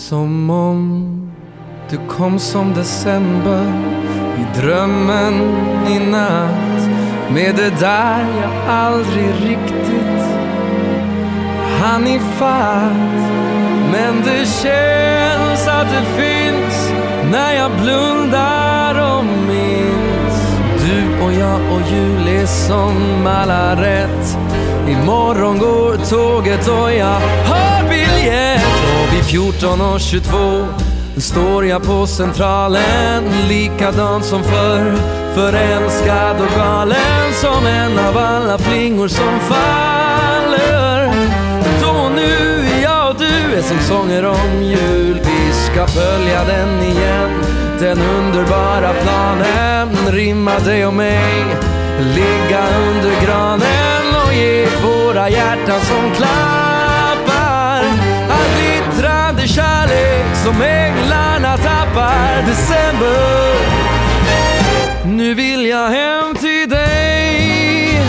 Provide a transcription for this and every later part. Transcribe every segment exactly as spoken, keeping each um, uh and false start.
Som om du kom som december i drömmen i natt, med det där jag aldrig riktigt hann ifatt. Men det känns att det finns när jag blundar och minns. Du och jag och jul är som alla rätt. Imorgon går tåget och jag har biljett. Och vid fjorton och tjugotvå står jag på Centralen, likadan som förr, förälskad och galen som en av alla flingor som faller. Då nu är jag och du är som sånger om jul. Vi ska följa den igen, den underbara planen. Rimma dig och mig, ligga under granen och ge våra hjärtan som klappar. All glittrande kärlek som änglarna tappar. December, nu vill jag hem till dig.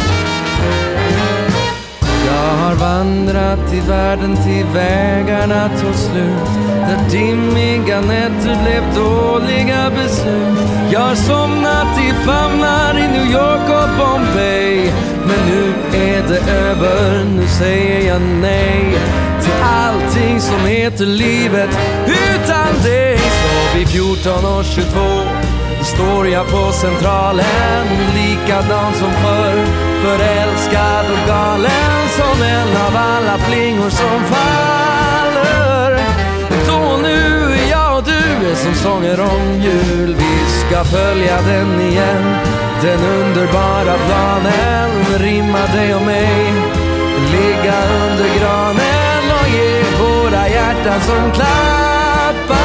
Jag har vandrat i världen till vägarna tog slut, där dimmiga nätter blev dåliga beslut. Jag har somnat i famnar i New York och Bombay. Men nu är det över, nu säger jag nej till allting som heter livet utan dig. Så vid fjorton och tjugotvå står jag på Centralen, likadan som förr, förälskad och galen som en av alla flingor som faller. Då nu är jag och du är som sånger om jul. Vi ska följa den igen, den underbara planen. Rimma dig och mig, ligga under granen och ge våra hjärtan som klappar.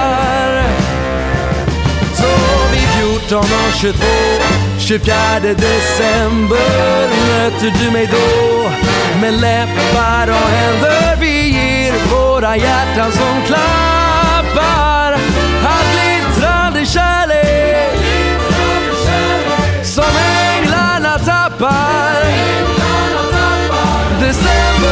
Så vid fjorton och tjugotvå, tjugofjärde december möter du mig då, med läppar och händer. Vi ger våra hjärtan som klappar. All glittrande kärlek som änglarna tappar. December.